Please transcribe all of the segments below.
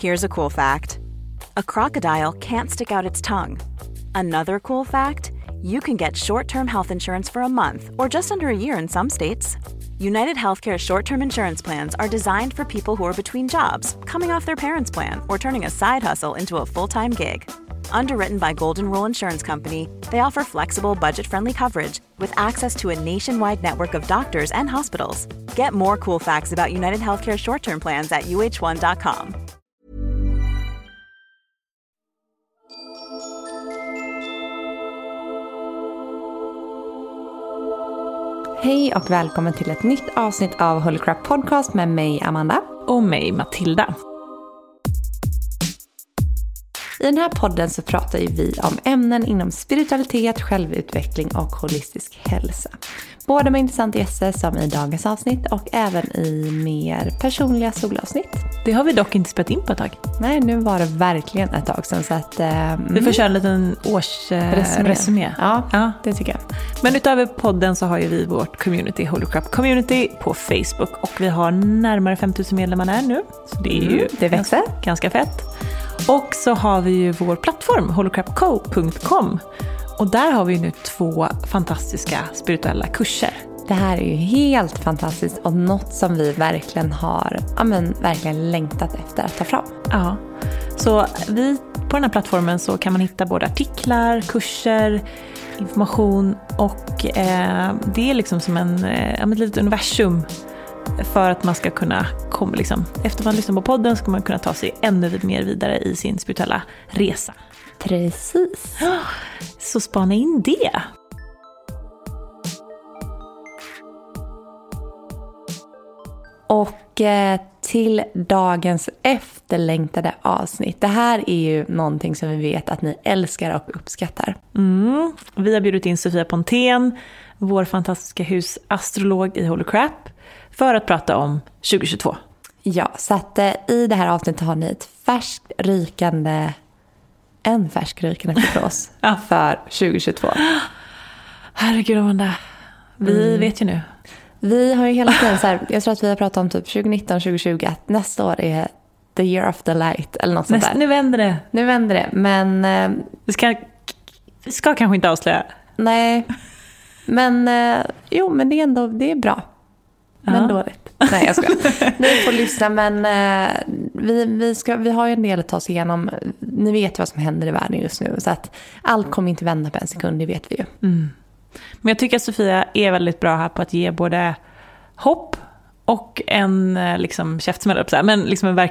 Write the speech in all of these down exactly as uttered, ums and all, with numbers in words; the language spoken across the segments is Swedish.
Here's a cool fact. A crocodile can't stick out its tongue. Another cool fact, you can get short-term health insurance for a month or just under a year in some states. United Healthcare short-term insurance plans are designed for people who are between jobs, coming off their parents' plan, or turning a side hustle into a full-time gig. Underwritten by Golden Rule Insurance Company, they offer flexible, budget-friendly coverage with access to a nationwide network of doctors and hospitals. Get more cool facts about United Healthcare short-term plans at u h one dot com. Hej och välkommen till ett nytt avsnitt av Holy Crap Podcast med mig Amanda. Och mig Matilda. I den här podden så pratar ju vi om ämnen inom spiritualitet, självutveckling och holistisk hälsa. Både med intressanta gäster som i dagens avsnitt och även i mer personliga solavsnitt. Det har vi dock inte spelat in på ett tag. Nej, nu var det verkligen ett tag sedan. Så att, eh, vi får köra en liten årsresumé. Eh, resumé. Ja, ja, det tycker jag. Men utöver podden så har ju vi vårt community, Holy Crap Community, på Facebook. Och vi har närmare fem tusen medlemmar här nu. Så det är ju mm, det växer. Ganska, ganska fett. Och så har vi ju vår plattform, holy crap co punkt com. Och där har vi nu två fantastiska spirituella kurser. Det här är ju helt fantastiskt och något som vi verkligen har ja, men, verkligen längtat efter att ta fram. Ja, så vi, på den här plattformen så kan man hitta både artiklar, kurser, information och eh, det är liksom som en, eh, ett litet universum för att man ska kunna komma liksom, efter man lyssnar på podden ska man kunna ta sig ännu mer vidare i sin spirituella resa. Precis. Så spana in det. Och eh, till dagens efterlängtade avsnitt. Det här är ju någonting som vi vet att ni älskar och uppskattar. Mm. Vi har bjudit in Sofia Pontén, vår fantastiska husastrolog i Holy Crap, för att prata om tjugo tjugotvå. Ja, så att eh, i det här avsnittet har ni ett färskt rykande, en färsk rykande prognos ja. för tjugo tjugotvå. Herregud, Amanda. Vi mm. vet ju nu. Vi har ju hela tiden så här, jag tror att vi har pratat om typ tjugo nitton tjugo tjugo, att nästa år är the year of the light eller något sånt Näst, där. Nu vänder det. Nu vänder det, men... Eh, vi, ska, vi ska kanske inte avslöja. Nej, men eh, jo, men det är ändå, det är bra. Men ja. Dåligt. Nej, jag ska. Ni får lyssna, men eh, vi, vi, ska, vi har ju en del att ta oss igenom. Ni vet vad som händer i världen just nu, så att allt kommer inte vända på en sekund, det vet vi ju. Mm. Men jag tycker att Sofia är väldigt bra här på att ge både hopp och en liksom, käftsmäll, men liksom en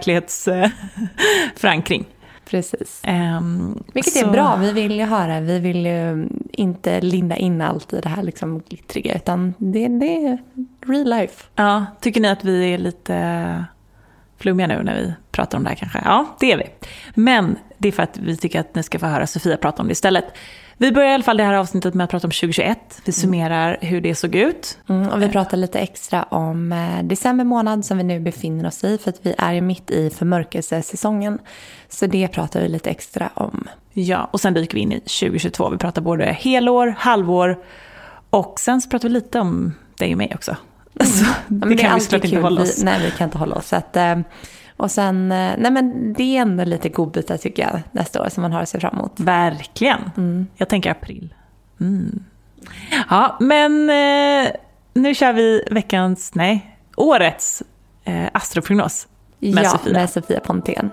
verklighetsförankring. Precis. Um, Vilket så... är bra, vi vill ju höra. Vi vill ju inte linda in allt i det här liksom glittriga, utan det, det är real life. Ja, tycker ni att vi är lite flummiga nu när vi pratar om det här kanske? Ja, det är vi. Men det är för att vi tycker att ni ska få höra Sofia prata om det istället. Vi börjar i alla fall det här avsnittet med att prata om tjugo tjugoett. Vi summerar hur det såg ut. Mm, och vi pratar lite extra om eh, december månad som vi nu befinner oss i. För att vi är ju mitt i förmörkelsesäsongen. Så det pratar vi lite extra om. Ja, och sen dyker vi in i tjugo tjugotvå. Vi pratar både helår, halvår. Och sen så pratar vi lite om dig och mig också. Mm. Så det, det kan vi såklart inte hålla oss. Vi, nej, vi kan inte hålla oss. Så att... Eh, Och sen, nej men det är ändå lite godbitar tycker jag nästa år som man har att se fram emot. Verkligen. Mm. Jag tänker april. Mm. Ja, men eh, nu kör vi veckans, nej, årets eh, astroprognos med ja, Sofia. med Sofia Pontén.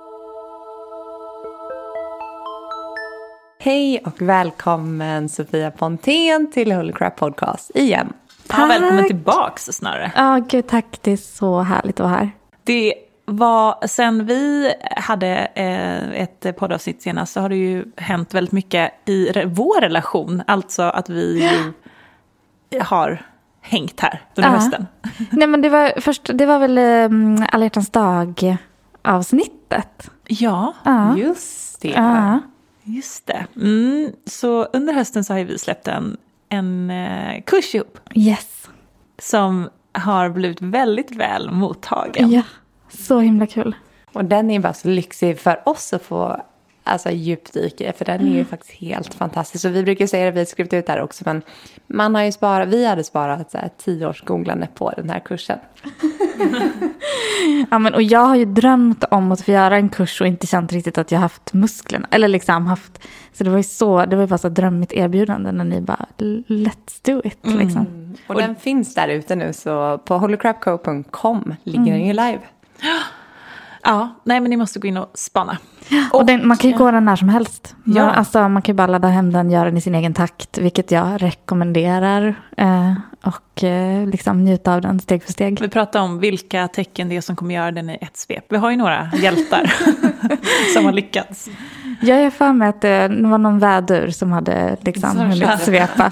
Hej och välkommen Sofia Pontén till Holy Crap Podcast igen. Ja, välkommen tillbaks snarare. Ja, gud tack. Det är så härligt att vara här. Det var, sen vi hade eh, ett poddavsnitt senast så har det ju hänt väldigt mycket i re- vår relation. Alltså att vi ju har hängt här under ja. hösten. Nej, men det var, först, det var väl um, Alla hjärtans dag-avsnittet. Ja, ja, just det. Ja. Just det. Mm, så under hösten så har vi släppt en, en eh, kurs ihop. Yes. Som har blivit väldigt väl mottagen. Ja, så himla kul. Och den är bara så lyxig för oss att få alltså, djupdyka. För den är ju mm. faktiskt helt fantastisk. Och vi brukar säga att vi har skrivit ut där också. Men man har ju sparat, vi hade sparat så här, tio års googlande på den här kursen. Ja, men, och jag har ju drömt om att få göra en kurs och inte känt riktigt att jag haft musklerna. Eller liksom haft, så det var ju så, det var ju bara så drömmigt erbjudande när ni bara, let's do it. Mm. Liksom. Och, och den finns där ute nu, så på holy crap co dot com ligger mm. den ju live. Ja, nej men ni måste gå in och spana. Och, och den, man kan ju gå den när som helst. Ja. Man, alltså, man kan ju bara ladda hem den, göra den i sin egen takt, vilket jag rekommenderar. Eh, och eh, liksom njuta av den steg för steg. Vi pratar om vilka tecken det är som kommer göra den i ett svep. Vi har ju några hjältar som har lyckats. Jag är för mig att det var någon vädur som hade liksom hunnit svepa.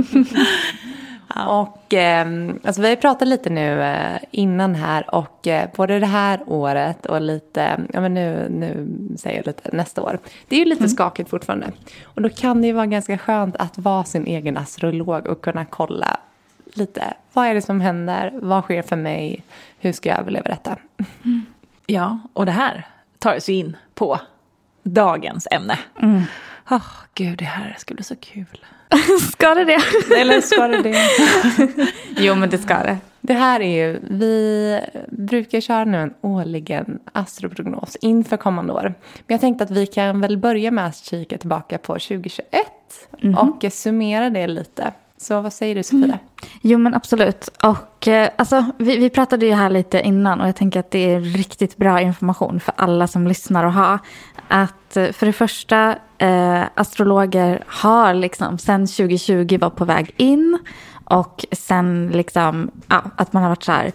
Och eh, alltså vi har pratat lite nu eh, innan här, och eh, både det här året och lite, ja men nu, nu säger jag lite nästa år. Det är ju lite mm. skakigt fortfarande. Och då kan det ju vara ganska skönt att vara sin egen astrolog och kunna kolla lite, vad är det som händer, vad sker för mig, hur ska jag överleva detta? Mm. Ja, och det här tar oss in på dagens ämne. Mm. Oh, gud, det här ska bli så kul. Ska det det? Eller ska det det? Jo, men det ska det. Det här är ju, vi brukar köra nu en årligen astroprognos inför kommande år. Men jag tänkte att vi kan väl börja med att kika tillbaka på tjugohundratjugoett mm. och summera det lite. Så vad säger du, Sofia? Mm. Jo, men absolut. Och eh, alltså, vi, vi pratade ju här lite innan, och jag tänker att det är riktigt bra information för alla som lyssnar att ha. Att eh, för det första, eh, astrologer har liksom sen tjugohundratjugo var på väg in, och sen liksom, ja, att man har varit så här,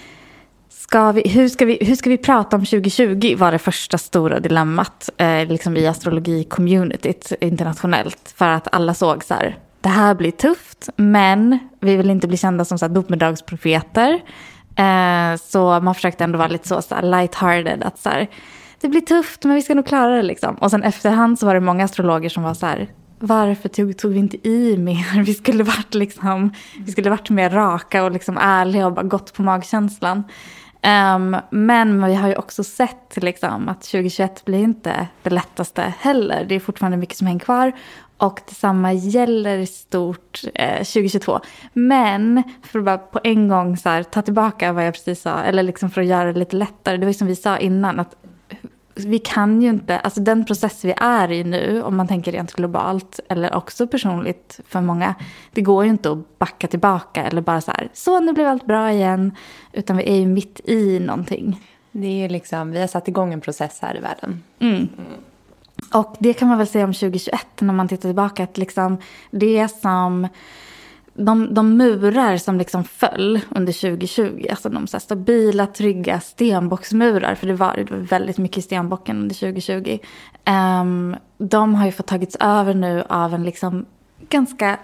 ska vi, hur, ska vi, hur ska vi prata om tjugohundratjugo var det första stora dilemmat eh, liksom i astrologi-communityt internationellt, för att alla såg så här, det här blir tufft, men vi vill inte bli kända som så här domedagsprofeter. Eh, så man försökte ändå vara lite så, så här lighthearted. Att så här, det blir tufft, men vi ska nog klara det. Liksom. Och sen efterhand så var det många astrologer som var så här, varför tog, tog vi inte i mer? Vi skulle varit, liksom, vi skulle varit mer raka och liksom ärliga och bara gått på magkänslan. Um, men vi har ju också sett liksom, att tjugohundratjugoett blir inte det lättaste heller. Det är fortfarande mycket som hänger kvar. Och detsamma gäller i stort eh, tjugohundratjugotvå. Men för att bara på en gång så här, ta tillbaka vad jag precis sa. Eller liksom för att göra det lite lättare. Det var ju som vi sa innan. Att vi kan ju inte, alltså den process vi är i nu. Om man tänker rent globalt. Eller också personligt för många. Det går ju inte att backa tillbaka. Eller bara så här, så nu blev allt bra igen. Utan vi är ju mitt i någonting. Det är ju liksom, vi har satt igång en process här i världen. Mm. Mm. Och det kan man väl säga om tjugohundratjugoett när man tittar tillbaka. Att liksom det som, de, de murar som liksom föll under tjugohundratjugo. Alltså de så här stabila, trygga stenbocksmurar. För det var, det var väldigt mycket stenbocken under tjugohundratjugo. Um, de har ju fått tagits över nu av en liksom ganska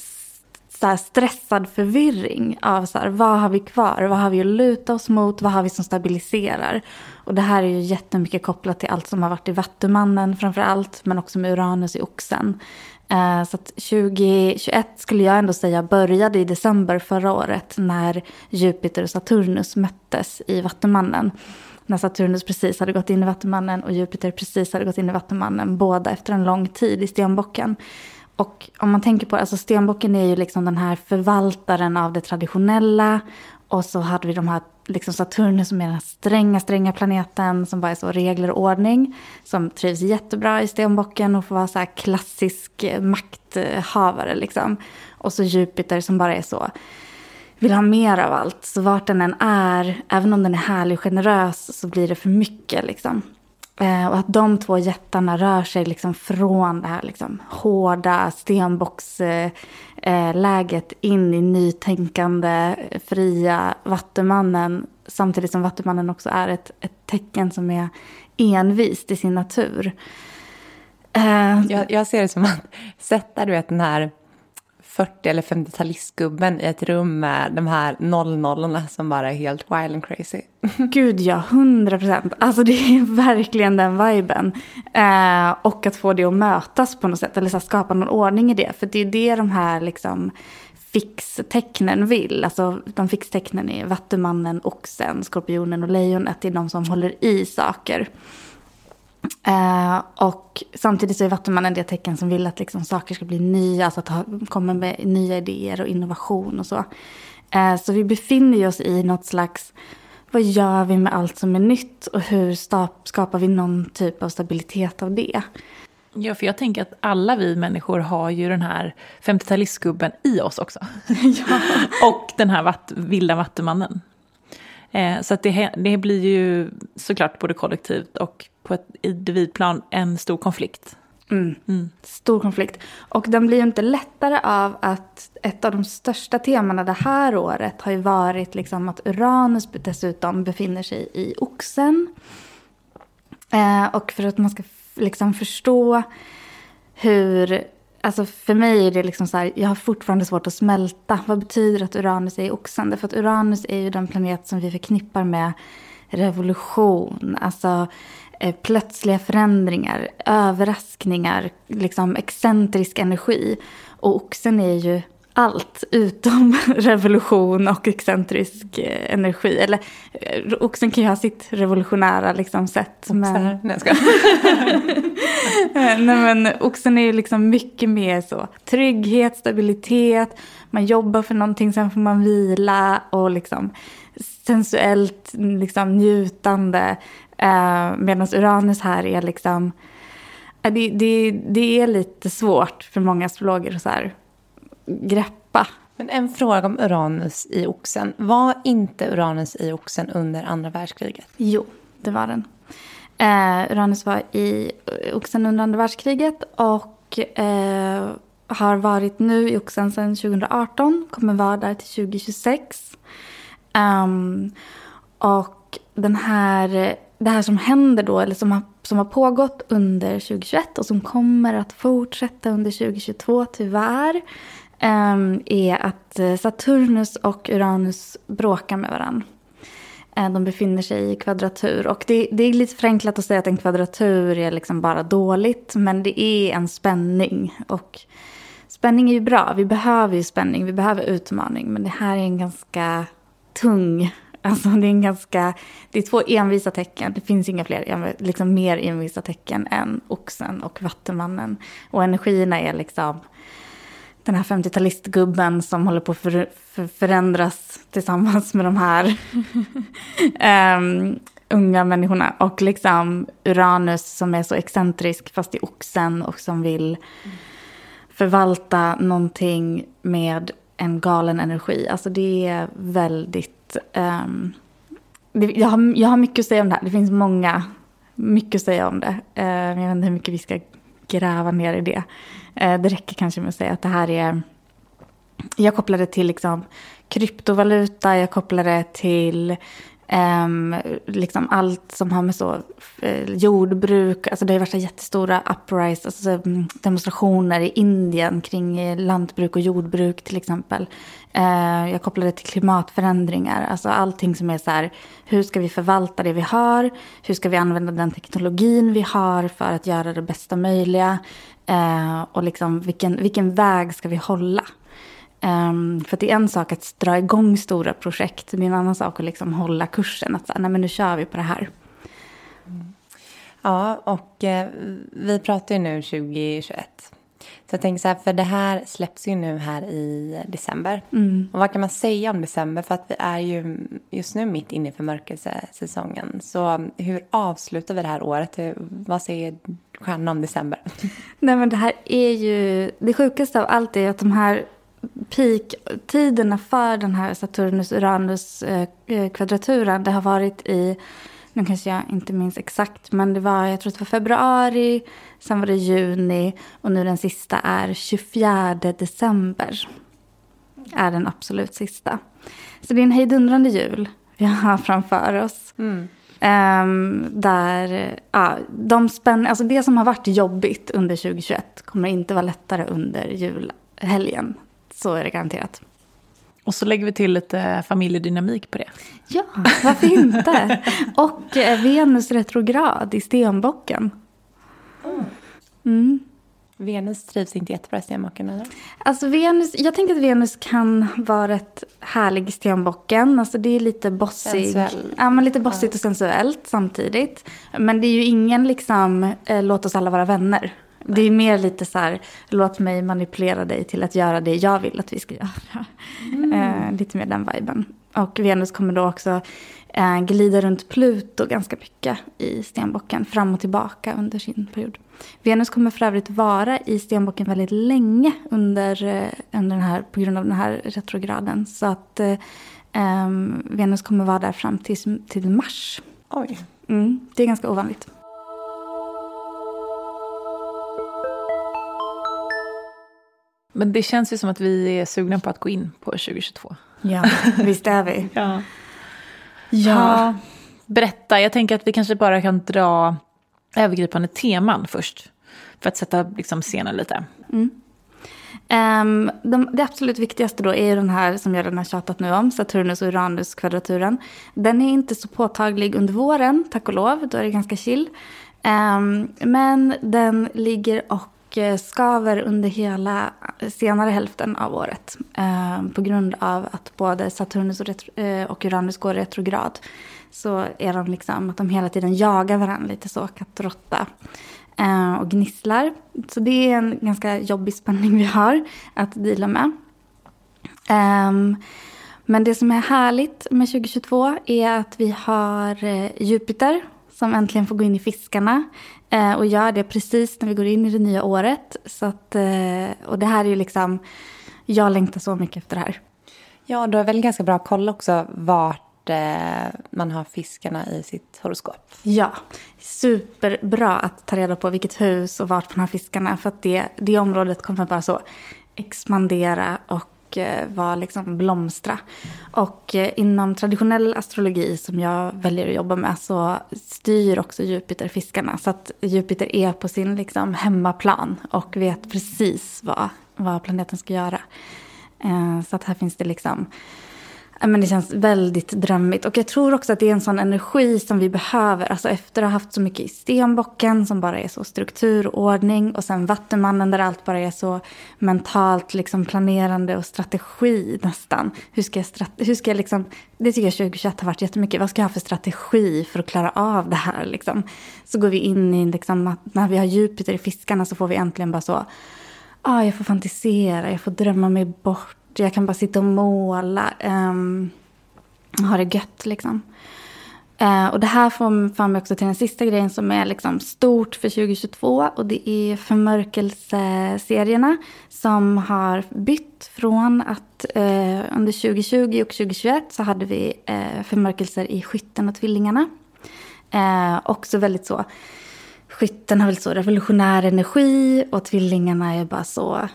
så här stressad förvirring av så här, vad har vi kvar, vad har vi att luta oss mot, vad har vi som stabiliserar. Och det här är ju jättemycket kopplat till allt som har varit i Vattumannen framför allt, men också med Uranus i Oxen. Eh, så att tjugohundratjugoett skulle jag ändå säga började i december förra året när Jupiter och Saturnus möttes i Vattumannen. När Saturnus precis hade gått in i Vattumannen och Jupiter precis hade gått in i Vattumannen, båda efter en lång tid i stenbocken. Och om man tänker på, alltså stenbocken är ju liksom den här förvaltaren av det traditionella. Och så hade vi de här, liksom Saturnus som är den här stränga, stränga planeten som bara är så regler och ordning. Som trivs jättebra i stenbocken och får vara så här klassisk makthavare liksom. Och så Jupiter som bara är så, vill ha mer av allt. Så vart den än är, även om den är härlig och generös, så blir det för mycket liksom. Eh, och att de två jättarna rör sig liksom från det här liksom hårda stenbocksläget eh, in i nytänkande, fria Vattumannen. Samtidigt som Vattumannen också är ett, ett tecken som är envist i sin natur. Eh, jag, jag ser det som att sätta du vet, den här fyrtio- eller femtiotalistgubben i ett rum med de här noll-nollorna som bara är helt wild and crazy. Gud ja, hundra procent. Alltså det är verkligen den viben. Eh, och att få det att mötas på något sätt. Eller så skapa någon ordning i det. För det är det de här liksom fixtecknen vill. Alltså de fixtecknen är Vattumannen, Oxen, Skorpionen och Lejonet. Det är de som håller i saker. Uh, och samtidigt så är Vattumannen det tecken som vill att liksom saker ska bli nya, alltså att ha, komma med nya idéer och innovation och så. Uh, så vi befinner oss i något slags vad gör vi med allt som är nytt och hur skapar vi någon typ av stabilitet av det? Ja, för jag tänker att alla vi människor har ju den här femtiotalistgubben i oss också. Ja. Och den här vatt, vilda vattumannen. Eh, så att det, det blir ju såklart både kollektivt och på ett individplan en stor konflikt. Mm. Mm. Stor konflikt. Och den blir ju inte lättare av att ett av de största temana det här året har ju varit liksom att Uranus dessutom befinner sig i Oxen. Eh, och för att man ska liksom förstå hur, alltså för mig är det liksom så här, jag har fortfarande svårt att smälta. Vad betyder att Uranus är i Oxen? Därför att Uranus är ju den planet som vi förknippar med revolution, alltså eh, plötsliga förändringar, överraskningar, liksom excentrisk energi. Och Oxen är ju allt utom revolution och excentrisk eh, energi. Eller eh, Oxen kan ju ha sitt revolutionära liksom, sätt. Men... Nej, ska. Nej, men Oxen är ju liksom mycket mer så. Trygghet, stabilitet. Man jobbar för någonting, sen får man vila. Och liksom sensuellt liksom, njutande. Eh, Medan Uranus här är liksom... Eh, det, det, det är lite svårt för många astrologer att så här greppa. Men en fråga om Uranus i Oxen. Var inte Uranus i Oxen under andra världskriget? Jo, det var den. Eh, Uranus var i Oxen under andra världskriget och eh, har varit nu i Oxen sedan tjugo arton. Kommer vara där till tjugo tjugosex. Um, och den här, det här som händer då, eller som har, som har pågått under tjugo tjugoett och som kommer att fortsätta under tjugo tjugotvå tyvärr, um, är att Saturnus och Uranus bråkar med varandra. De befinner sig i kvadratur. Och det, det är lite förenklat att säga att en kvadratur är liksom bara dåligt. Men det är en spänning. Och spänning är ju bra. Vi behöver ju spänning. Vi behöver utmaning. Men det här är en ganska tung... Alltså det är en ganska... Det är två envisa tecken. Det finns inga fler, liksom mer envisa tecken än Oxen och Vattumannen. Och energierna är liksom... Den här femtiotalistgubben som håller på att för, för, förändras tillsammans med de här um, unga människorna. Och liksom Uranus som är så excentrisk fast i Oxen och som vill förvalta någonting med en galen energi. Alltså det är väldigt... Um, det, jag, har, jag har mycket att säga om det här. Det finns många, mycket att säga om det. Uh, jag vet inte hur mycket vi ska gräva ner i det. Det räcker kanske med att säga att det här är... Jag kopplar det till liksom kryptovaluta. Jag kopplar det till um, liksom allt som har med så uh, jordbruk. Alltså det har varit jättestora uprise, alltså demonstrationer i Indien kring lantbruk och jordbruk till exempel. Uh, jag kopplar det till klimatförändringar. Alltså allting som är så här, hur ska vi förvalta det vi har? Hur ska vi använda den teknologin vi har för att göra det bästa möjliga? Uh, och liksom vilken, vilken väg ska vi hålla? Um, för det är en sak att dra igång stora projekt. Det är en annan sak att liksom hålla kursen. Att säga, nej men nu kör vi på det här. Mm. Ja, och eh, vi pratar ju nu tjugo tjugoett. Så jag tänker så här, för det här släpps ju nu här i december. Mm. Och vad kan man säga om december? För att vi är ju just nu mitt inne i förmörkelsesäsongen. Så hur avslutar vi det här året? Vad säger stjärnan om december? Nej men det här är ju, det sjukaste av allt är att de här peak-tiderna för den här Saturnus-Uranus-kvadraturen, det har varit i, nu kanske jag inte minns exakt, men det var, jag tror det var februari, sen var det juni och nu den sista är tjugofjärde december. Är den absolut sista. Så det är en hejdundrande jul vi har framför oss. Mm. Um, där, ja, de spänn, alltså det som har varit jobbigt under tjugo tjugoett kommer inte vara lättare under julhelgen. Så är det garanterat. Och så lägger vi till lite familjedynamik på det. Ja, varför inte? Och eh, Venus retrograd i stenbocken. Mm. Mm. Venus trivs inte jättebra i stenbocken, eller? Alltså Venus, jag tänker att Venus kan vara ett härlig stenbocken. Alltså det är lite bossig. Sensuell. Ja, men lite bossigt och sensuellt samtidigt. Men det är ju ingen liksom, eh, låt oss alla vara vänner. Det är mer lite så här, låt mig manipulera dig till att göra det jag vill att vi ska göra. Mm. Eh, lite mer den viben. Och Venus kommer då också eh, glider runt Pluto ganska mycket i stenbocken, fram och tillbaka under sin period. Venus kommer för övrigt vara i stenbocken väldigt länge under, eh, under den här, på grund av den här retrograden. Så att eh, eh, Venus kommer vara där fram till, till mars. Oj. Mm, det är ganska ovanligt. Men det känns ju som att vi är sugna på att gå in på tjugohundratjugotvå. Ja, visst är vi. Ja. Ja. Berätta, jag tänker att vi kanske bara kan dra övergripande teman först. För att sätta liksom, scenen lite. Mm. Um, de, det absolut viktigaste då är den här som jag redan har tjatat nu om, Saturnus och Uranus kvadraturen. Den är inte så påtaglig under våren, tack och lov, då är det ganska chill. Um, men den ligger och skaver under hela senare hälften av året. Um, på grund av att både Saturnus och, retro, och Uranus går retrograd. Så är de liksom att de hela tiden jagar varandra lite så, katt och råtta. Uh, och gnisslar. Så det är en ganska jobbig spänning vi har att dela med. Um, men det som är härligt med tjugohundratjugotvå är att vi har uh, Jupiter som äntligen får gå in i fiskarna. Uh, och gör det precis när vi går in i det nya året. Så att, uh, och det här är ju liksom, jag längtar så mycket efter det här. Ja, du har väl ganska bra koll också vart man har fiskarna i sitt horoskop. Ja, superbra att ta reda på vilket hus och vart man har fiskarna. För att det, det området kommer bara så expandera och eh, vara liksom blomstra. Och eh, inom traditionell astrologi som jag väljer att jobba med så styr också Jupiter fiskarna. Så att Jupiter är på sin liksom hemmaplan och vet precis vad, vad planeten ska göra. Eh, så att här finns det liksom... Men det känns väldigt drömmigt. Och jag tror också att det är en sån energi som vi behöver. Alltså efter att ha haft så mycket i stenbocken som bara är så struktur och ordning. Och sen vattenmannen där allt bara är så mentalt liksom planerande och strategi nästan. Hur ska jag, strate- hur ska jag liksom... Det tycker jag tjugohundratjugoett har varit jättemycket. Vad ska jag ha för strategi för att klara av det här liksom? Så går vi in i liksom att när vi har Jupiter i fiskarna så får vi äntligen bara så... Ah, jag får fantisera, jag får drömma mig bort. Jag kan bara sitta och måla. Um, ha det gött liksom. Uh, och det här får, får mig också till den sista grejen som är liksom stort för tjugohundratjugotvå. Och det är förmörkelseserierna som har bytt från att uh, under tjugohundratjugo och tjugohundratjugoett så hade vi uh, förmörkelser i Skytten och Tvillingarna. Uh, också väldigt så. Skytten har väl så revolutionär energi och Tvillingarna är bara så...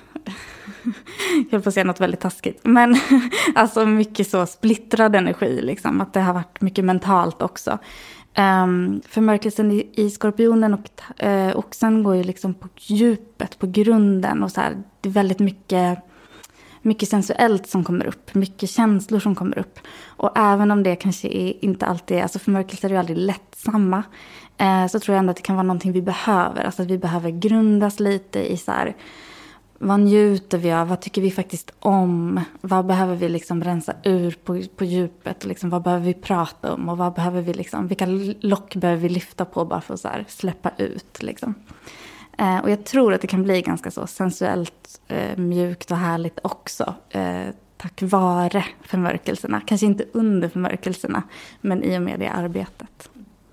Jag höll på att säga något väldigt taskigt. Men alltså mycket så splittrad energi. Liksom, att det har varit mycket mentalt också. Um, förmörkelsen i, i Skorpionen och uh, Oxen går ju liksom på djupet, på grunden. Och så här, det är väldigt mycket, mycket sensuellt som kommer upp. Mycket känslor som kommer upp. Och även om det kanske är, inte alltid är... Alltså förmörkelser är ju aldrig lättsamma. Uh, så tror jag ändå att det kan vara någonting vi behöver. Alltså att vi behöver grundas lite i så här... Vad njuter vi av? Vad tycker vi faktiskt om? Vad behöver vi liksom rensa ur på, på djupet? Och liksom, vad behöver vi prata om? Och vad behöver vi liksom, vilka lock behöver vi lyfta på bara för att så här, släppa ut? Liksom. Eh, och jag tror att det kan bli ganska så sensuellt, eh, mjukt och härligt också. Eh, tack vare förmörkelserna. Kanske inte under förmörkelserna, men i och med det arbetet.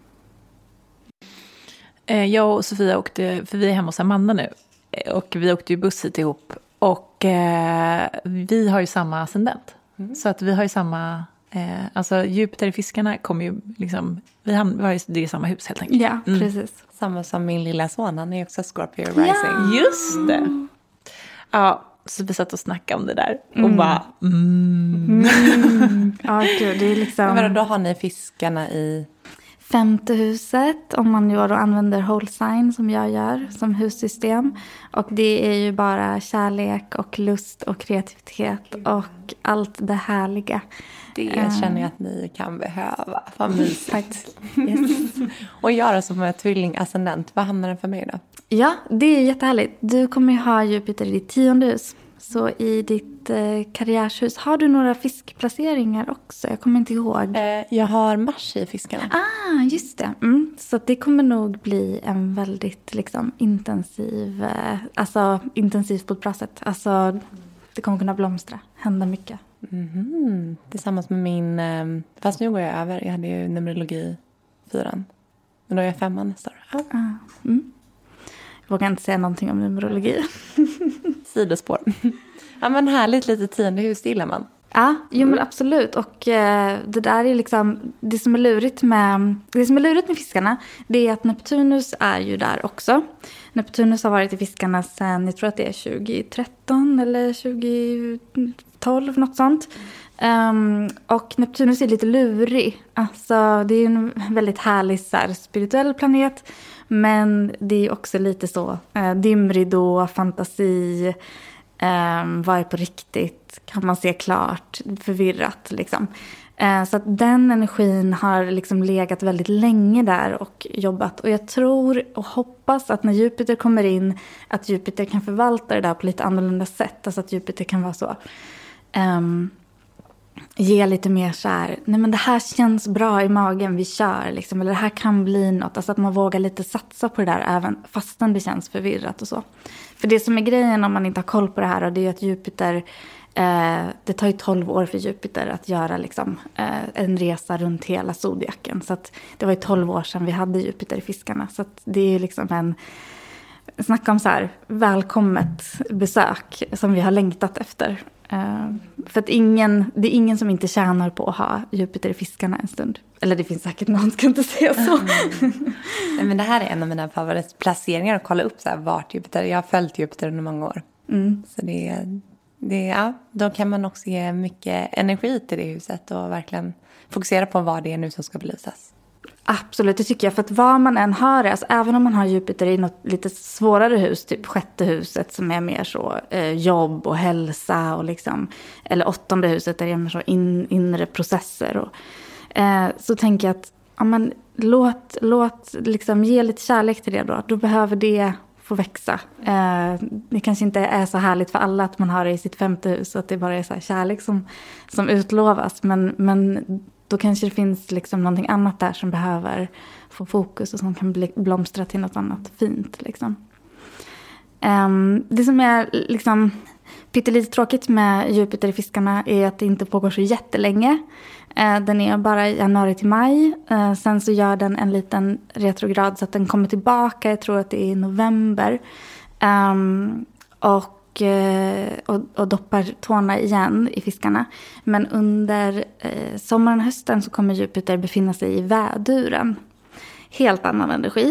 Eh, jag och Sofia åkte, för vi är hemma hos Amanda nu. Och vi åkte ju buss hit ihop. Och eh, vi har ju samma ascendent. Mm. Så att vi har ju samma... Eh, alltså Jupiter i fiskarna kommer ju liksom... Vi har ju det i samma hus helt enkelt. Ja, mm. precis. Samma som min lilla son. Han är också Scorpio Rising. Ja. Just det. Ja, så vi satt och snackade om det där. Och mm. bara... Mm. Mm. Ja, gud, det är liksom... Men vadå, då har ni fiskarna i... Femte huset, om man då använder whole sign som jag gör som hussystem. Och det är ju bara kärlek och lust och kreativitet och allt det härliga. Det um, känner jag att ni kan behöva. Vad mysigt. Yes. Och göra som en tvilling-ascendent. Vad hamnar den för mig då? Ja, det är jättehärligt. Du kommer ju ha Jupiter i ditt tionde hus. Så i ditt eh, karriärshus, har du några fiskplaceringar också? Jag kommer inte ihåg. Eh, jag har Mars i fiskarna. Ah, just det. Mm. Så det kommer nog bli en väldigt liksom, intensiv, eh, alltså intensivt på ett bra sätt. Alltså, det kommer kunna blomstra, hända mycket. Mm-hmm. Tillsammans med min... Fast nu går jag över. Jag hade ju numerologi fyran. Men då är jag femman nästa år. Ja. Mm. Jag vågar inte säga någonting om numerologi. Sidospår. Ja, men härligt lite tionde hus gillar man. Ja, jo men absolut. Och eh, det där är liksom, det som är lurigt med, det som är lurigt med fiskarna, det är att Neptunus är ju där också. Neptunus har varit i fiskarna sedan, jag tror att det är tjugo tretton eller tjugo tolv, något sånt. Um, och Neptunus är lite lurig. Alltså det är en väldigt härlig så här, spirituell planet. Men det är också lite så eh, dimridå, fantasi. Um, vad är på riktigt? Kan man se klart? Förvirrat liksom. Uh, så att den energin har liksom legat väldigt länge där och jobbat. Och jag tror och hoppas att när Jupiter kommer in, att Jupiter kan förvalta det där på lite annorlunda sätt. Alltså att Jupiter kan vara så... Um, ge lite mer så här, nej men det här känns bra i magen, vi kör liksom, eller det här kan bli något, alltså att man vågar lite satsa på det där även fastän det känns förvirrat och så. För det som är grejen om man inte har koll på det här, och det är att Jupiter, eh, det tar ju tolv år för Jupiter att göra liksom, eh, en resa runt hela zodiaken, så att det var ju tolv år sedan vi hade Jupiter i fiskarna, så att det är ju liksom en snacka om så här välkommet besök som vi har längtat efter. Uh, för att ingen, det är ingen som inte tjänar på att ha Jupiter i fiskarna en stund. Eller det finns säkert någon, ska inte säga så. Mm. Nej, men det här är en av mina favoritplaceringar, att kolla upp så här vart Jupiter. Jag har följt Jupiter under många år. Mm. Så det, det, ja, då kan man också ge mycket energi till det huset och verkligen fokusera på vad det är nu som ska belysas. Absolut, det tycker jag. För att vad man än har, alltså, även om man har Jupiter i något lite svårare hus, typ sjätte huset som är mer så eh, jobb och hälsa, och liksom, eller åttonde huset där det är mer så in, inre processer. Och, eh, så tänker jag att ja, men, låt, låt liksom, ge lite kärlek till det då. Då behöver det få växa. Eh, det kanske inte är så härligt för alla att man har det i sitt femte hus, så att det bara är så här kärlek som, som utlovas. Men... men då kanske det finns liksom någonting annat där som behöver få fokus och som kan bli, blomstra till något annat fint. Liksom. Um, det som är liksom pyttelite tråkigt med Jupiter i fiskarna är att det inte pågår så jättelänge. Uh, den är bara januari till maj. Uh, sen så gör den en liten retrograd så att den kommer tillbaka. Jag tror att det är i november. Um, och Och, och doppar tårna igen i fiskarna. Men under eh, sommaren och hösten så kommer Jupiter befinna sig i väduren. Helt annan energi.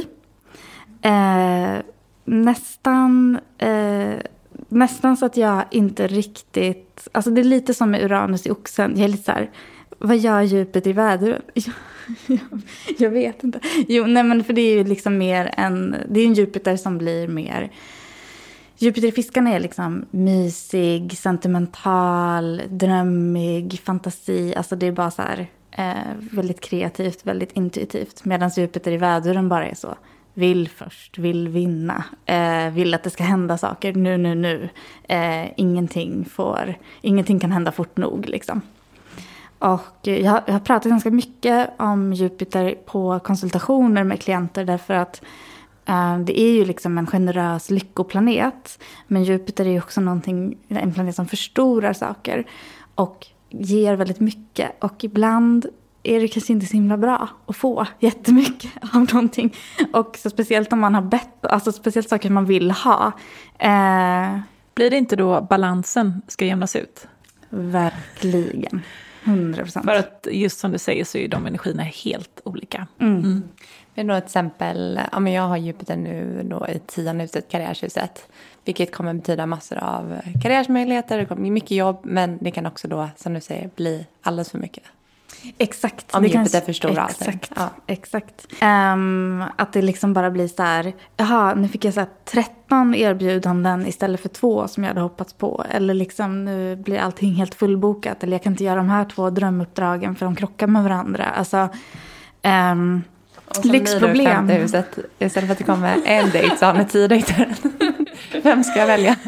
Eh, nästan, eh, nästan så att jag inte riktigt... Alltså det är lite som med Uranus i oxen. Jag är lite så här, vad gör Jupiter i väduren? jag, jag vet inte. Jo, nej men för det är ju liksom mer en... Det är en Jupiter som blir mer... Jupiter i fiskarna är liksom mysig, sentimental, drömmig, fantasi. Alltså det är bara så här eh, väldigt kreativt, väldigt intuitivt. Medan Jupiter i väduren bara är så, vill först, vill vinna. Eh, vill att det ska hända saker nu, nu, nu. Eh, ingenting får, ingenting kan hända fort nog liksom. Och jag, jag har pratat ganska mycket om Jupiter på konsultationer med klienter därför att Uh, det är ju liksom en generös lyckoplanet. Men Jupiter är ju också någonting, en planet som förstorar saker. Och ger väldigt mycket. Och ibland är det kanske inte så himla bra att få jättemycket av någonting. Och så speciellt om man har bett, alltså speciellt saker man vill ha. Uh, Blir det inte då balansen ska jämnas ut? Verkligen. hundra procent. För att just som du säger så är de energierna helt olika. Mm. Mm. Det är då ett exempel, ja, men jag har Jupiter nu då i tionde huset, karriärshuset. Vilket kommer betyda massor av karriärsmöjligheter, det kommer mycket jobb. Men det kan också då, som du säger, bli alldeles för mycket. Exakt. Om det Jupiter kanske, förstorar exakt, allting. Ja. Exakt. Um, att det liksom bara blir så här, jaha, nu fick jag så här tretton erbjudanden istället för två som jag hade hoppats på. Eller liksom nu blir allting helt fullbokat. Eller jag kan inte göra de här två drömuppdragen för de krockar med varandra. Alltså... Um, lyxproblem. Huset, istället för att det kommer en dejt så har ni tio dejter. Vem ska jag välja?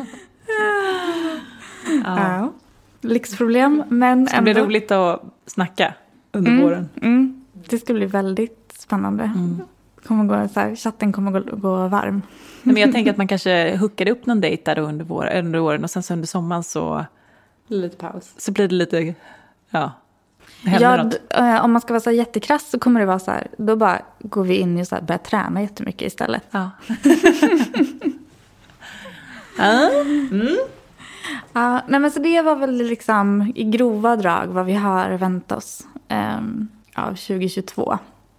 Ja. Ja. Lyxproblem, men det ska bli roligt att snacka under mm, våren. Mm. Det ska bli väldigt spännande. Mm. Kommer gå, så här, chatten kommer gå, gå varm. Men jag tänker att man kanske hookade upp någon dejt där under, vår, under våren och sen så under sommaren så Lite paus. Så blir det lite, ja, det händer Ja, något. d- om man ska vara så här jättekrass så kommer det vara så här, då bara går vi in och så här börjar träna jättemycket istället. Ja. Ja. Mm. Ja, nej men så det var väl liksom i grova drag vad vi har väntat oss um, av tjugohundratjugotvå.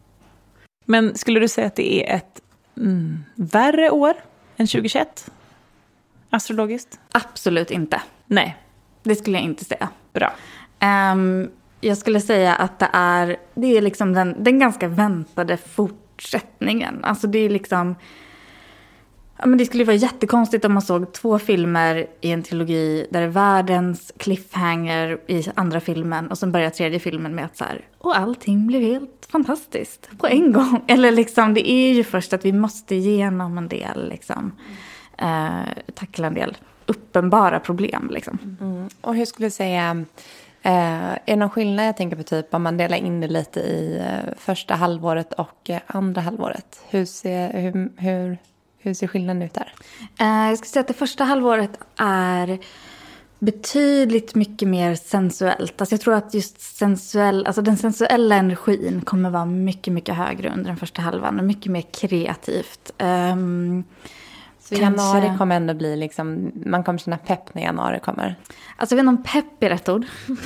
Men skulle du säga att det är ett mm, värre år än tjugohundratjugoett? Astrologiskt? Absolut inte. Nej. Det skulle jag inte säga. Bra. Um, jag skulle säga att det är, det är liksom den, den ganska väntade fortsättningen. Alltså det är liksom... Ja, men det skulle vara jättekonstigt om man såg två filmer i en trilogi där det är världens cliffhanger i andra filmen och sen börjar tredje filmen med att så här, och allting blev helt fantastiskt på en gång. Eller liksom, det är ju först att vi måste igenom en del, liksom, eh, tackla en del uppenbara problem. Liksom. Mm. Och hur skulle du säga, eh, är det någon skillnad, jag tänker på typ om man delar in det lite i eh, första halvåret och eh, andra halvåret. Hur ser, hur, hur Hur ser skillnaden ut där? Uh, jag skulle säga att det första halvåret är betydligt mycket mer sensuellt. Alltså jag tror att just sensuell, alltså den sensuella energin kommer vara mycket, mycket högre under den första halvan. Och mycket mer kreativt. Um, Så kanske... januari kommer ändå bli liksom, man kommer känna pepp när januari kommer. Alltså jag vet inte om pepp är rätt ord.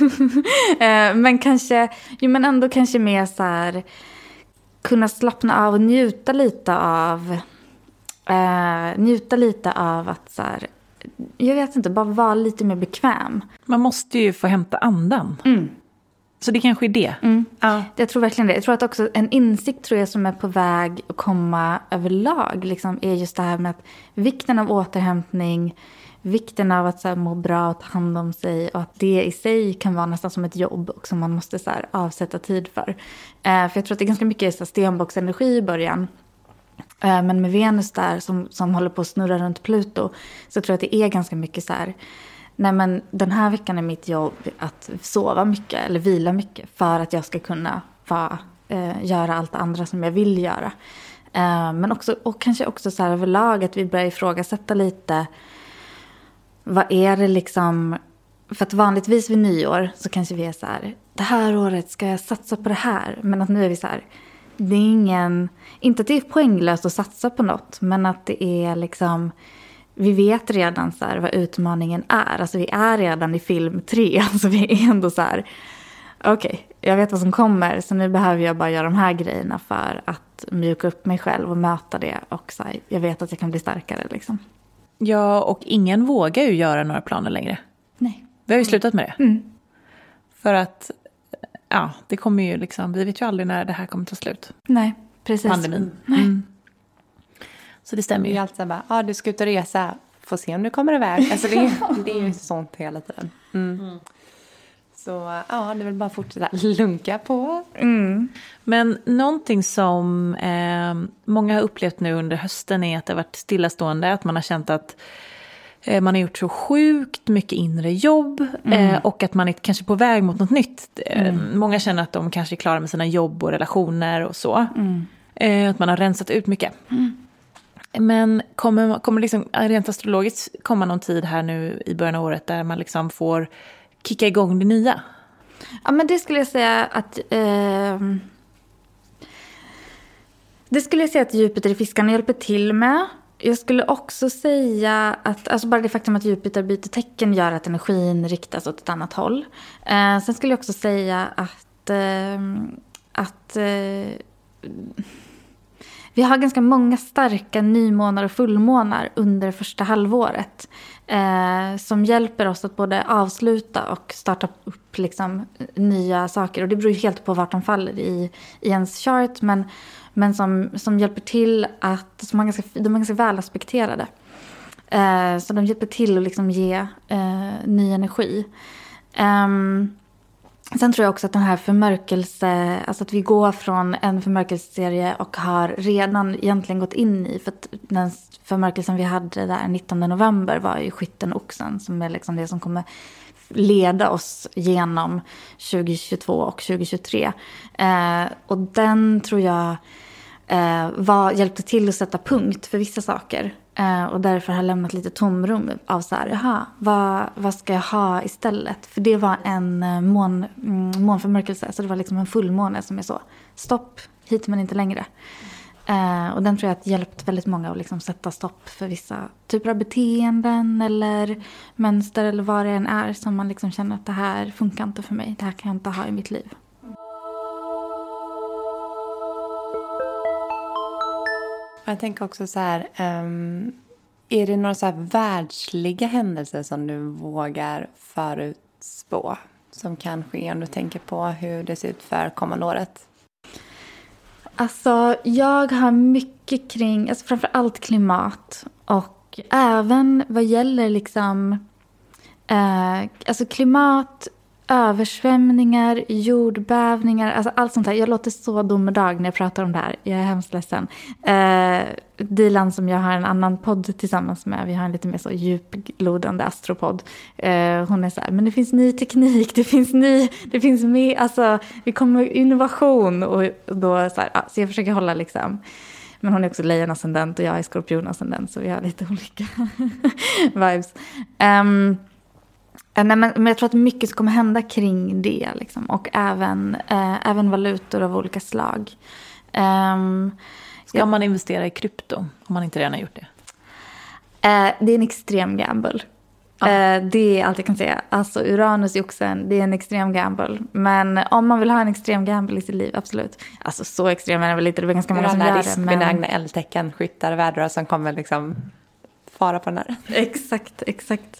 uh, men kanske, jo men ändå kanske mer så här, kunna slappna av och njuta lite av... Uh, njuta lite av att så här, jag vet inte, bara vara lite mer bekväm. Man måste ju få hämta andan. Mm. Så det kanske är det. Mm. Ja. Jag tror verkligen det. Jag tror att också en insikt tror jag som är på väg att komma överlag liksom, är just det här med att vikten av återhämtning, vikten av att så här, må bra och ta hand om sig och att det i sig kan vara nästan som ett jobb och som man måste så här, avsätta tid för. Uh, för jag tror att det är ganska mycket så här, stenbocksenergi i början. Men med Venus där som, som håller på att snurra runt Pluto så tror jag att det är ganska mycket så här, nej men den här veckan är mitt jobb att sova mycket eller vila mycket för att jag ska kunna va, eh, göra allt det andra som jag vill göra. Eh, men också, och kanske också så här överlag att vi börjar ifrågasätta lite, vad är det liksom, för att vanligtvis vid nyår så kanske vi är så här, det här året ska jag satsa på det här, men att nu är vi så här, det är ingen, inte att det är poänglöst att satsa på något, men att det är liksom, vi vet redan så här vad utmaningen är. Alltså vi är redan i film tre, alltså vi är ändå så här, okej, okay, jag vet vad som kommer, så nu behöver jag bara göra de här grejerna för att mjuka upp mig själv och möta det. Och så här, jag vet att jag kan bli starkare liksom. Ja, och ingen vågar ju göra några planer längre. Nej. Vi har ju slutat med det. Mm. För att, ja, det kommer ju liksom, vi vet ju aldrig när det här kommer ta slut. Nej, precis. Pandemin. Mm. Så det stämmer Det ju. är alltid så bara, ja ah, du ska ut och resa, får se om du kommer iväg. Alltså det, det är ju sånt hela tiden. Mm. Mm. Så ja, det vill bara fortsätta lunka på. Mm. Men någonting som eh, många har upplevt nu under hösten är att det har varit stillastående. Att man har känt att eh, man har gjort så sjukt mycket inre jobb. Mm. Eh, och att man är kanske på väg mot något nytt. Mm. Eh, många känner att de kanske är klara med sina jobb och relationer och så. Mm. Eh, att man har rensat ut mycket. Mm. Men kommer, kommer liksom rent astrologiskt komma någon tid här nu i början av året där man liksom får kicka igång det nya? Ja, men det skulle jag säga att eh, det skulle jag säga att Jupiter i fiskarna hjälper till med. Jag skulle också säga att alltså bara det faktum att Jupiter byter tecken gör att energin riktas åt ett annat håll. Eh, sen skulle jag också säga att eh, att eh, vi har ganska många starka nymånar och fullmånar under första halvåret. Eh, som hjälper oss att både avsluta och starta upp liksom, nya saker. Och det beror ju helt på vart de faller i, i ens chart. Men, men som, som hjälper till att, som är ganska, de är ganska väl aspekterade. Eh, så de hjälper till att liksom ge eh, ny energi. Um, Sen tror jag också att den här förmörkelse, alltså att vi går från en förmörkelseserie och har redan egentligen gått in i, för att den förmörkelsen vi hade där nittonde november var ju skytten och oxen som är liksom det som kommer leda oss genom tjugohundratjugotvå och tjugohundratjugotre. Eh, och den tror jag eh, var, hjälpte till att sätta punkt för vissa saker. Eh, och därför har jag lämnat lite tomrum av så här, jaha, vad, vad ska jag ha istället? För det var en eh, mån, mm, månförmörkelse, så det var liksom en fullmåne som är så, stopp, hit men inte längre. Eh, och den tror jag att hjälpt väldigt många att liksom sätta stopp för vissa typer av beteenden eller mönster eller vad det än är som man liksom känner att det här funkar inte för mig, det här kan jag inte ha i mitt liv. Jag tänker också så här, um, är det några så här världsliga händelser som du vågar förutspå som kan ske om du tänker på hur det ser ut för kommande året? Alltså jag har mycket kring, alltså framför allt klimat och även vad gäller liksom, eh, alltså klimat, översvämningar, jordbävningar, alltså allt sånt där. Jag låter så domedag när jag pratar om det här. Jag är hemskt ledsen. Eh, Dilan som jag har en annan podd tillsammans med, vi har en lite mer så djuplodande astropodd. Eh, hon är så här, men det finns ny teknik, det finns ny, det finns mer, alltså vi kommer innovation och då så här, ja, så jag försöker hålla liksom. Men hon är också lejonascendent och jag är skorpionascendent så vi har lite olika vibes. Um, Nej, men, men jag tror att mycket kommer hända kring det. Liksom. Och även, eh, även valutor av olika slag. Um, Ska jag, man investera i krypto om man inte redan har gjort det? Eh, det är en extrem gamble. Ja. Eh, det är allt jag kan säga. Alltså Uranus i oxen, det är en extrem gamble. Men om man vill ha en extrem gamble i sitt liv, absolut. Alltså så extrem är det väl inte. Det är ganska många som gör det. Men benägna eldtecken, skyttar, värdar som kommer liksom fara på den här. Exakt, exakt.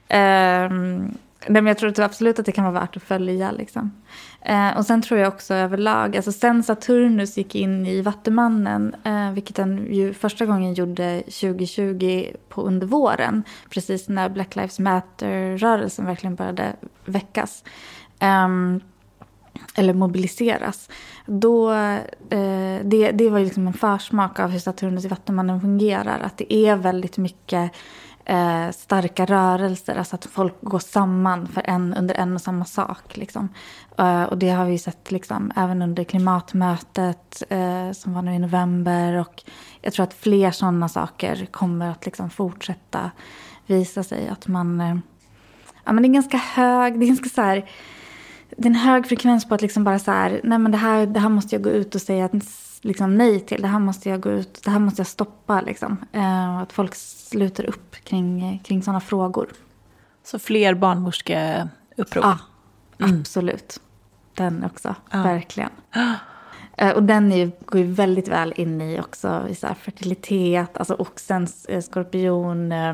Um, nej, men jag tror absolut att det kan vara värt att följa liksom. uh, och sen tror jag också överlag, alltså sen Saturnus gick in i Vattumannen, uh, vilket den ju första gången gjorde tjugo tjugo på under våren, precis när Black Lives Matter-rörelsen verkligen började väckas um, eller mobiliseras. Då, uh, det, det var ju liksom en försmak av hur Saturnus i Vattumannen fungerar, att det är väldigt mycket Eh, starka rörelser, alltså att folk går samman för en, under en och samma sak liksom. eh, och det har vi sett liksom, även under klimatmötet eh, som var nu i november, och jag tror att fler sådana saker kommer att liksom fortsätta visa sig, att man eh, ja, men det är ganska hög, det är ganska så här, det är en hög frekvens på att liksom bara så här, nej men det här, det här måste jag gå ut och säga att liksom nej till, det här måste jag gå ut, det här måste jag stoppa liksom. Eh, att folk sluter upp kring, kring sådana frågor. Så fler barnmorskeupprop? Ja, mm. absolut. Den också, ja. Verkligen. Eh, och den är ju, går ju väldigt väl in i också i så här fertilitet, alltså oxens eh, skorpion eh,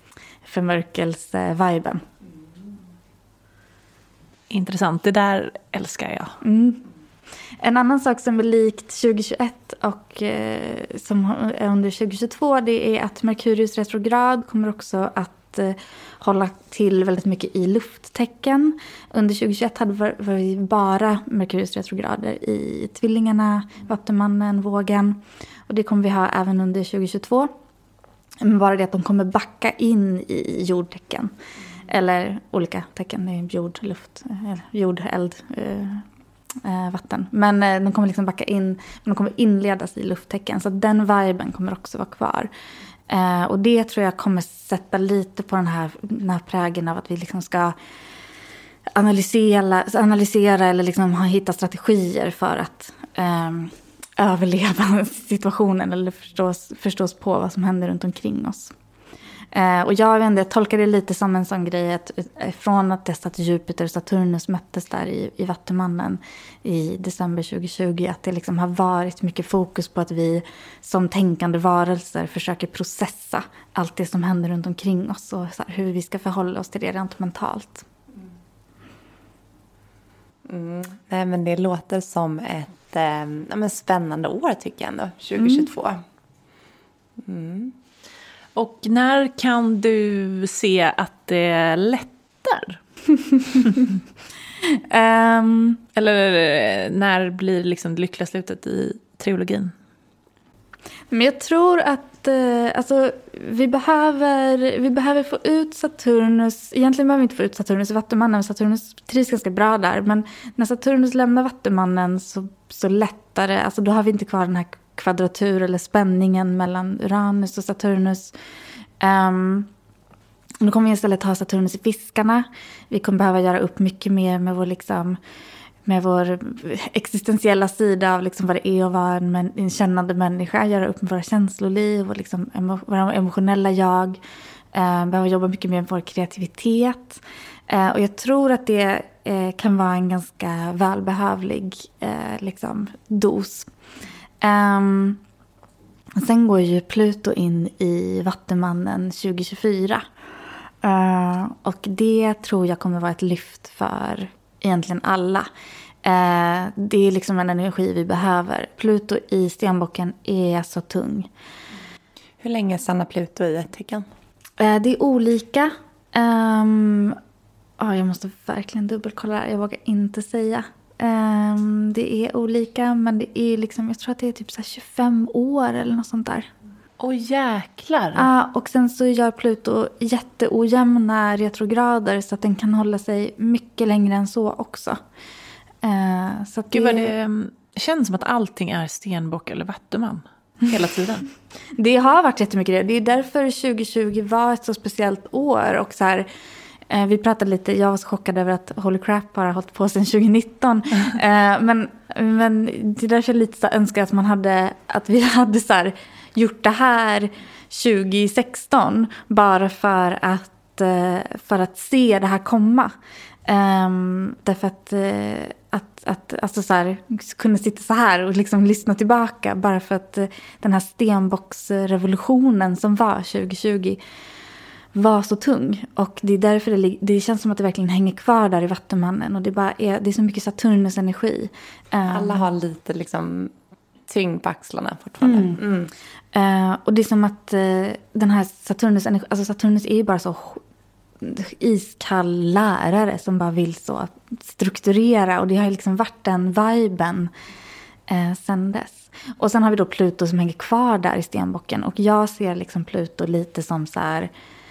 förmörkelse-viben. Intressant, det där älskar jag. Mm. En annan sak som är likt tjugo tjugoett och eh, som är under tjugo tjugotvå, det är att Merkurius retrograd kommer också att eh, hålla till väldigt mycket i lufttecken. Under tjugo tjugoett hade var, var vi bara Merkurius retrograder i tvillingarna, Vattumannen, vågen. Och det kommer vi ha även under tjugo tjugotvå. Men bara det att de kommer backa in i jordtecken. Eller olika tecken, det är jord, luft, jord, eld, eh, Eh, vatten. Men eh, de kommer liksom backa in, de kommer inledas i lufttecken, så den viben kommer också vara kvar. Eh, och det tror jag kommer sätta lite på den här, den här prägen av att vi liksom ska analysera, analysera eller liksom hitta strategier för att eh, överleva situationen eller förstås, förstås på vad som händer runt omkring oss. Eh, och jag, vet inte, jag tolkar det lite som en sån grej att från att dess att Jupiter och Saturnus möttes där i, i Vattumannen i december tjugo tjugo, att det liksom har varit mycket fokus på att vi som tänkande varelser försöker processa allt det som händer runt omkring oss och så här, hur vi ska förhålla oss till det rent mentalt. Mm. Nej, men det låter som ett eh, ja, men spännande år tycker jag ändå, tjugo tjugotvå. Mm. Mm. Och när kan du se att det lättar? um, Eller när blir liksom det lyckliga slutet i triologin? Men jag tror att eh, alltså, vi, behöver, vi behöver få ut Saturnus. Egentligen behöver vi inte få ut Saturnus i Vattumannen. Saturnus trivs ganska bra där. Men när Saturnus lämnar Vattumannen så, så lättare. Alltså, då har vi inte kvar den här kvadratur eller spänningen mellan Uranus och Saturnus. Um, nu kommer vi istället ha Saturnus i fiskarna. Vi kommer behöva göra upp mycket mer med vår, liksom, med vår existentiella sida av liksom vad det är att vara en, en kännande människa. Göra upp med våra känsloliv och liksom emo, våra emotionella jag. Uh, behöva jobba mycket mer med vår kreativitet. Uh, och jag tror att det uh, kan vara en ganska välbehövlig uh, liksom, dos. Um, sen går ju Pluto in i Vattumannen tjugo tjugofyra. Uh, och det tror jag kommer vara ett lyft för egentligen alla. Uh, det är liksom en energi vi behöver. Pluto i Stenbocken är så tung. Hur länge stannar Pluto i ett tecken? Uh, det är olika. Um, oh, jag måste verkligen dubbelkolla här. Jag vågar inte säga. Um, det är olika, men det är liksom, jag tror att det är typ så här tjugofem år eller något sånt där. Åh oh, jäklar. Ja, uh, och sen så gör Pluto jätteojämna retrograder så att den kan hålla sig mycket längre än så också. Uh, så att Gud det... vad det känns som att allting är Stenbock eller Vattuman hela tiden. Det har varit jättemycket det. Det är därför tjugo tjugo var ett så speciellt år och så här... Vi pratade lite, jag var så chockad över att Holy Crap bara har hållit på sedan tjugo nitton. Mm. Men, men det är därför jag lite så önskar att man hade, att vi hade så här gjort det här tjugo sexton bara för att, för att se det här komma. Um, därför att, att, att alltså så här, kunna sitta så här och liksom lyssna tillbaka bara för att den här stenbocksrevolutionen som var tjugo tjugo var så tung. Och det är därför det, det känns som att det verkligen hänger kvar där i Vattumannen. Och det, bara är, det är så mycket Saturnus energi. Alla har lite liksom tyngd på axlarna fortfarande. Mm. Mm. Uh, och det är som att uh, den här Saturnus energi, alltså Saturnus är ju bara så iskall lärare som bara vill så strukturera. Och det har liksom varit den viben uh, sen dess. Och sen har vi då Pluto som hänger kvar där i Stenbocken. Och jag ser liksom Pluto lite som så här...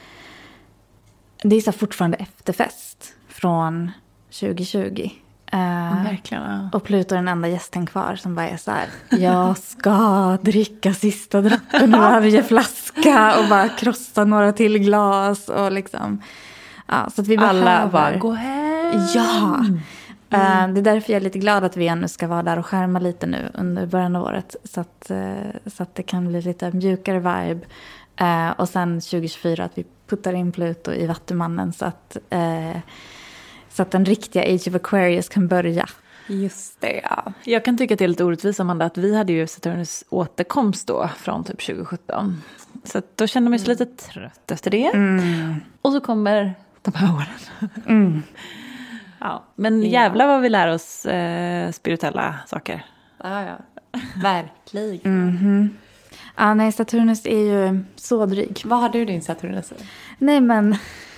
Det är så fortfarande efterfest från tjugo tjugo. Uh, Verkligen, ja. Och Pluto är den enda gästen kvar som bara är så här: jag ska dricka sista droppen ur varje flaska och bara krossa några till glas och liksom. Ja, så att vi alla behöver... bara gå hem. Ja. Mm. Uh, det är därför jag är lite glad att vi ännu ska vara där och skärma lite nu under början av året. Så att, uh, så att det kan bli lite mjukare vibe. Uh, och sen tjugo tjugofyra att vi puttar in Pluto i Vattumannen så att, uh, så att den riktiga Age of Aquarius kan börja. Just det, ja. Jag kan tycka att det är lite orättvist, Amanda, att vi hade ju Saturnus återkomst då från typ tjugo sjutton. Så att då kände man sig lite trött efter det. Mm. Och så kommer de här åren. Mm. Ja, men jävlar vad vi lär oss eh, spirituella saker. Ja, ja. Verkligen. Mm-hmm. Ja, nej, Saturnus är ju så dryg. Vad har du din Saturnus? Nej, men...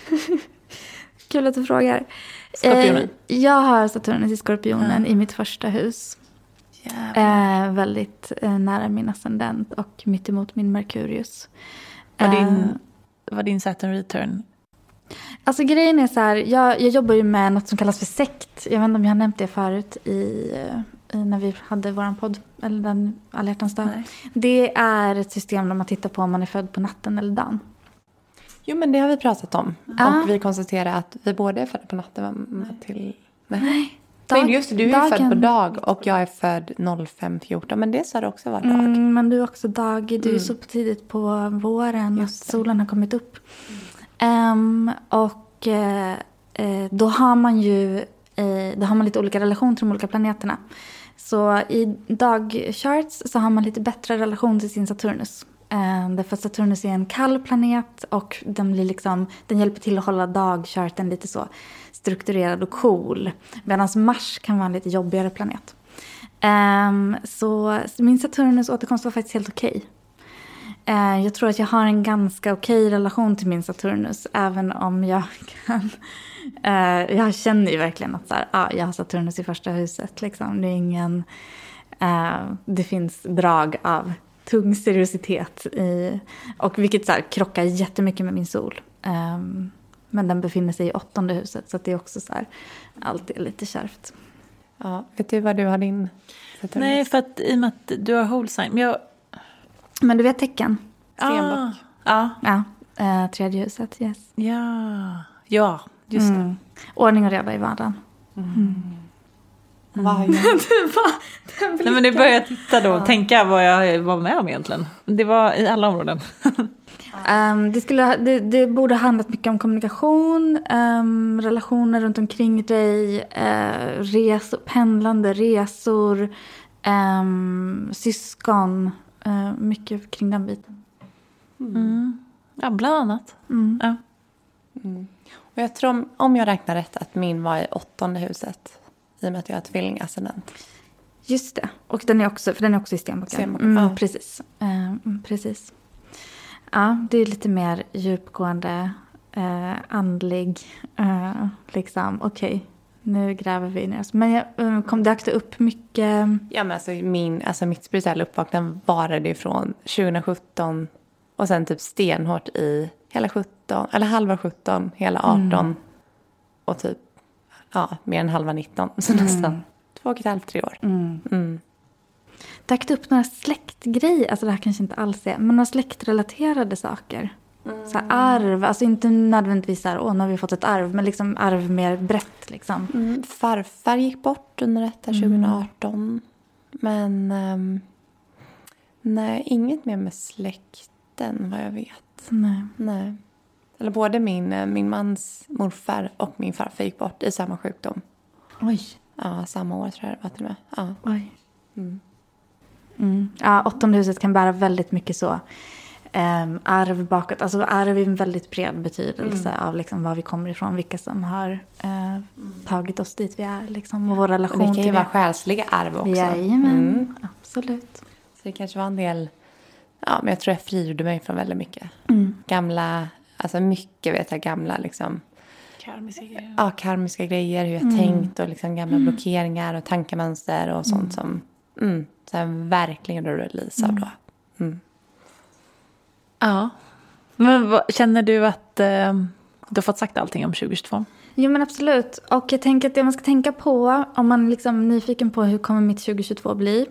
Kul att du frågar. Skorpionen. Eh, jag har Saturnus i Skorpionen ja. i mitt första hus. Eh, väldigt eh, nära min ascendent och mitt emot min Merkurius. Var din, eh, var din Saturn return? Alltså grejen är så här, jag, jag jobbar ju med något som kallas för sekt. Jag vet inte om jag har nämnt det förut i, i när vi hade våran podd, eller den alla hjärtans dag. Nej. Det är ett system där man tittar på om man är född på natten eller dagen. Jo, men det har vi pratat om. Ah. Och vi konstaterar att vi båda är födda på natten till... Nej. Nej. Men just det, du är dagen... född på dag och jag är född fem fjorton. Men det sa det också var dag. Mm, men du är också dag. Du är Mm. så tidigt på våren Just att det. solen har kommit upp. Um, och uh, uh, då har man ju uh, då har man lite olika relation till de olika planeterna. Så i dagcharts så har man lite bättre relation till sin Saturnus. Uh, därför att Saturnus är en kall planet och den, blir liksom, den hjälper till att hålla dagcharten lite så strukturerad och cool. Medan Mars kan vara en lite jobbigare planet. Um, så min Saturnus återkomst var faktiskt helt okej. Okay. Uh, jag tror att jag har en ganska okej okay relation till min Saturnus. Även om jag kan... Uh, jag känner ju verkligen att så här, ah, jag har Saturnus i första huset. Liksom. Det är ingen... Uh, det finns drag av tung seriositet. I, och vilket så här, krockar jättemycket med min sol. Um, men den befinner sig i åttonde huset. Så att det är också så här, alltid lite kärvt. Ja, vet du vad du har din Saturnus? Nej, för att i och med att du har whole sign. Men, jag... Men du vet tecken? Stenbock. Ah, Ja, eh, tredje huset, yes. ja, ja, just det. Mm. Ordning och reda i vardagen. Varje. Nej, men det börjar jag titta då och tänka vad jag var med om egentligen. Det var i alla områden. Um, det, skulle, ha- det, det borde ha handlat mycket om kommunikation, um, relationer runt omkring dig, uh, resor, pendlande resor, um, syskon, uh, mycket kring den biten. Mm. Ja, bland annat. Mm. Ja. Mm. Och jag tror om, om jag räknar rätt att min var i åttonde huset. I och med att jag har tvillingascendent. Just det, och den är också, för den är också i stenbocken. Stenbocken, Mm, ja. Precis. Um, precis. Ja, det är lite mer djupgående, uh, andlig, uh, liksom, okej. Okay. Nu gräver vi ner oss. Men jag, um, kom, dök det upp mycket... Ja, men alltså, min, alltså mitt spirituella uppvaknande varade ju från tjugohundrasjutton och sen typ stenhårt i hela sjutton, eller halva sjutton, hela arton Mm. och typ, ja, mer än halva nitton. Så nästan två och ett halvt, tre år. Mm. Mm. Dök det upp några släktgrejer, alltså det här kanske inte alls är, men några släktrelaterade saker. Mm. Så här arv, alltså inte nödvändigtvis så här, åh, nu har vi fått ett arv, men liksom arv mer brett liksom. Mm, farfar gick bort under detta tjugoarton. Men ehm, nej, inget mer med släkten vad jag vet. Nej. Nej. Eller både min, eh, min mans morfar och min farfar gick bort i samma sjukdom. Oj. Ja, samma år tror jag det var till och med. Ja. Oj. Mm. Mm. Ja, åttonde huset kan bära väldigt mycket så. Um, arv bakåt, alltså arv är en väldigt bred betydelse Mm. av liksom var vi kommer ifrån, vilka som har uh, tagit oss dit vi är liksom, och vår relation Och det kan ju till vara det. själsliga arv också. Jajamän, Mm. absolut. Så det kanske var en del, ja, men jag tror jag frigjorde mig från väldigt mycket. Mm. Gamla, alltså mycket vet jag, gamla liksom, Karmiska grejer. ja, karmiska grejer, hur jag Mm. tänkt och liksom gamla blockeringar och tankemönster och sånt som mm, sen verkligen release av då. Mm. Ja. Men vad, känner du att eh, du har fått sagt allting om tjugohundratjugotvå? Jo men absolut. Och jag tänker att det man ska tänka på om man liksom är nyfiken på hur kommer mitt tjugohundratjugotvå bli.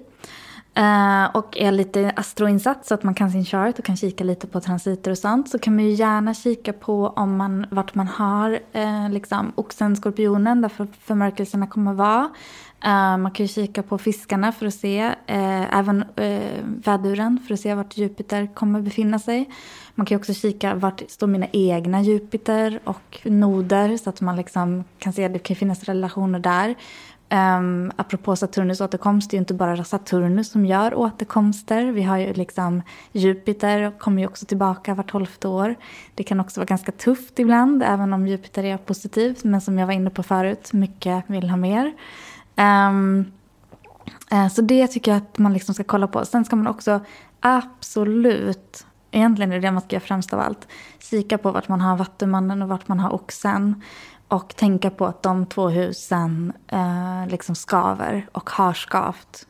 Uh, och är lite astroinsatt så att man kan sin chart och kan kika lite på transiter och sånt. Så kan man ju gärna kika på om man, vart man har uh, liksom oxen, skorpionen där för, förmörkelserna kommer vara. Uh, man kan ju kika på fiskarna för att se, uh, även uh, väduren för att se vart Jupiter kommer befinna sig. Man kan ju också kika vart står mina egna Jupiter och noder så att man liksom kan se att det kan finnas relationer där. Um, apropå Saturnus återkomst, det är ju inte bara Saturnus som gör återkomster. Vi har ju liksom Jupiter kommer ju också tillbaka var tolfte år. Det kan också vara ganska tufft ibland, även om Jupiter är positiv. Men som jag var inne på förut, mycket vill ha mer. Um, uh, så det tycker jag att man liksom ska kolla på. Sen ska man också absolut, egentligen är det det man ska göra främst av allt, kika på vart man har vattumannen och vart man har oxen. Och tänka på att de två husen eh, liksom skaver och har skavt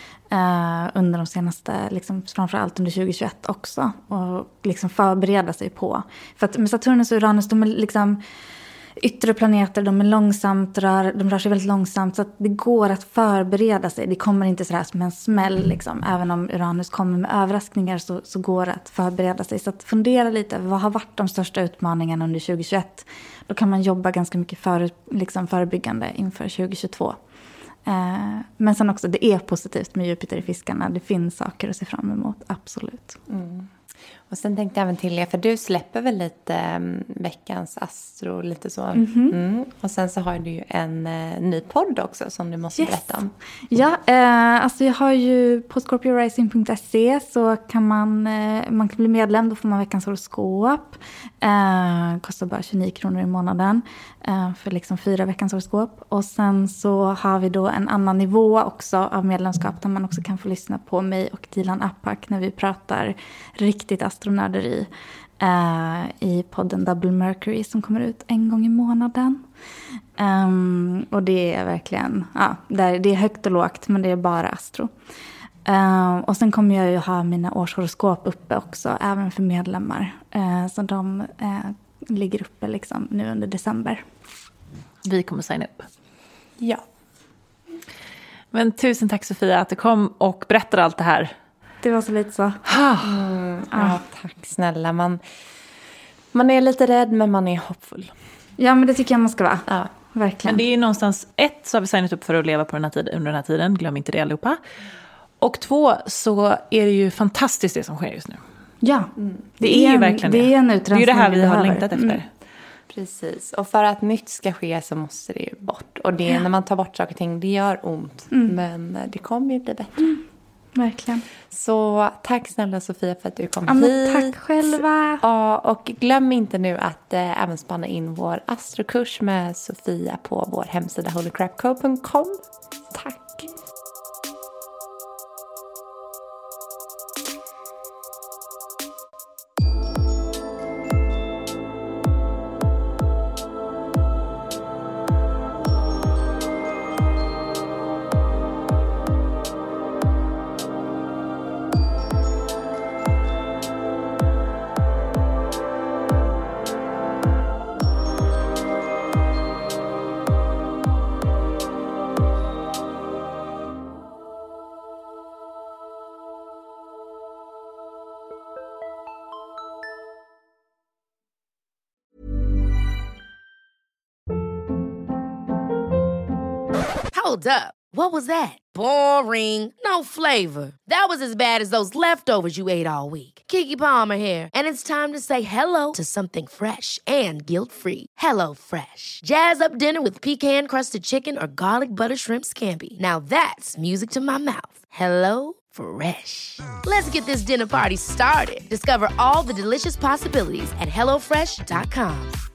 eh, under de senaste, liksom, framförallt under tjugohundratjugoett också. Och liksom förbereda sig på. För att med Saturnus och Uranus, de är liksom yttre planeter, de är långsamt, rör, de rör sig väldigt långsamt. Så att det går att förbereda sig. Det kommer inte så här som en smäll. Liksom. Även om Uranus kommer med överraskningar så, så går det att förbereda sig. Så att fundera lite, vad har varit de största utmaningarna under tjugohundratjugoett? Då kan man jobba ganska mycket för, liksom förebyggande inför tjugohundratjugotvå. Eh, men sen också, det är positivt med Jupiter i fiskarna. Det finns saker att se fram emot, absolut. Mm. Och sen tänkte jag även till er, för du släpper väl lite um, veckans astro, lite så. Mm-hmm. Mm. Och sen så har du ju en uh, ny podd också som du måste Yes. berätta om. Ja, eh, alltså jag har ju på scorpio rising punkt se så kan man, eh, man kan bli medlem, då får man veckans horoskop. Eh, kostar bara tjugonio kronor i månaden eh, för liksom fyra veckans horoskop. Och sen så har vi då en annan nivå också av medlemskap där man också kan få lyssna på mig och Dilan Apak när vi pratar riktigt astronörderi eh, i podden Double Mercury som kommer ut en gång i månaden. Um, och det är verkligen, ja, där, det är högt och lågt men det är bara astro. Um, och sen kommer jag ju ha mina årshoroskop uppe också, även för medlemmar. Uh, så de uh, ligger uppe liksom nu under december. Vi kommer signa upp. Ja. Men tusen tack Sofia att du kom och berättade allt det här. Det var så lite så. Mm, ja, tack snälla. Man, man är lite rädd men man är hoppfull. Ja, men det tycker jag man ska vara. Ja. Verkligen. Men det är någonstans, ett så har vi signat upp för att leva på den här tiden, under den här tiden. Glöm inte det allihopa. Och två så är det ju fantastiskt det som sker just nu. Ja, mm. det, det är ju verkligen det. Det är en Det utrensning. är ju det här vi, vi har behöver. längtat efter. Mm. Precis, och för att nytt ska ske så måste det ju bort. Och det, ja. när man tar bort saker och ting, det gör ont. Mm. Men det kommer ju bli bättre. Mm. Verkligen. Så tack snälla Sofia för att du kom ja, hit. Tack själva. Ja, och glöm inte nu att äh, även spana in vår astrokurs med Sofia på vår hemsida holy crap co punkt com. Tack. Hold up. What was that? Boring. No flavor. That was as bad as those leftovers you ate all week. Keke Palmer here, and it's time to say hello to something fresh and guilt-free. Hello Fresh. Jazz up dinner with pecan-crusted chicken or garlic butter shrimp scampi. Now that's music to my mouth. Hello Fresh. Let's get this dinner party started. Discover all the delicious possibilities at hello fresh dot com.